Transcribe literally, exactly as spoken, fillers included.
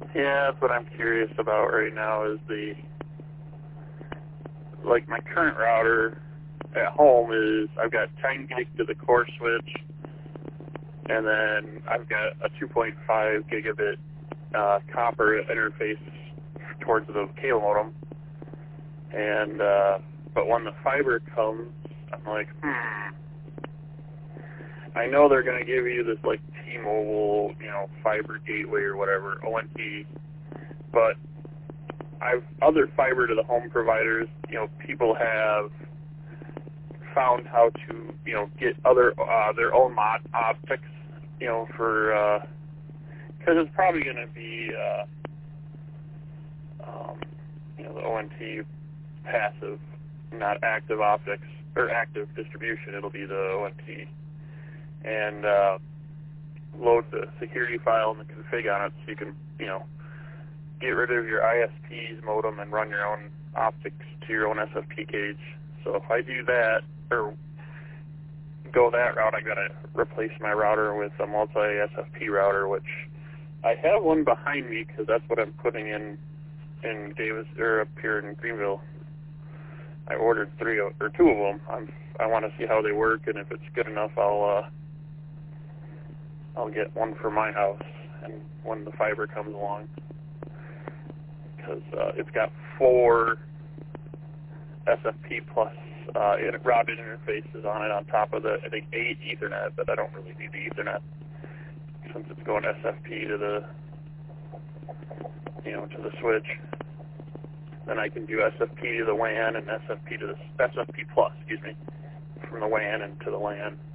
Yeah, that's what I'm curious about right now is the, like my current router at home is, I've got ten gig to the core switch, and then I've got a two point five gigabit uh, copper interface towards the cable modem. And, uh, but when the fiber comes, I'm like, hmm. I know they're going to give you this, like, T-Mobile, you know, fiber gateway or whatever, O N T, but I've, other fiber to the home providers, you know, people have found how to, you know, get other, uh, their own mod optics, you know, for, uh, because it's probably going to be, uh, um, you know, the O N T passive, not active optics, or active distribution, it'll be the O N T. And uh, load the security file and the config on it so you can, you know, get rid of your I S P's modem and run your own optics to your own S F P cage. So if I do that, or go that route, I got to replace my router with a multi-S F P router, which I have one behind me because that's what I'm putting in in Davis, or up here in Greenville. I ordered three or two of them. I'm, I want to see how they work, and if it's good enough, I'll uh, I'll get one for my house, and when the fiber comes along, because uh, it's got four S F P plus uh, routed interfaces on it on top of the, I think, eight Ethernet, but I don't really need the Ethernet since it's going S F P to the, you know, to the switch. Then I can do S F P to the W A N and S F P to the S F P plus, excuse me, from the W A N and to the LAN.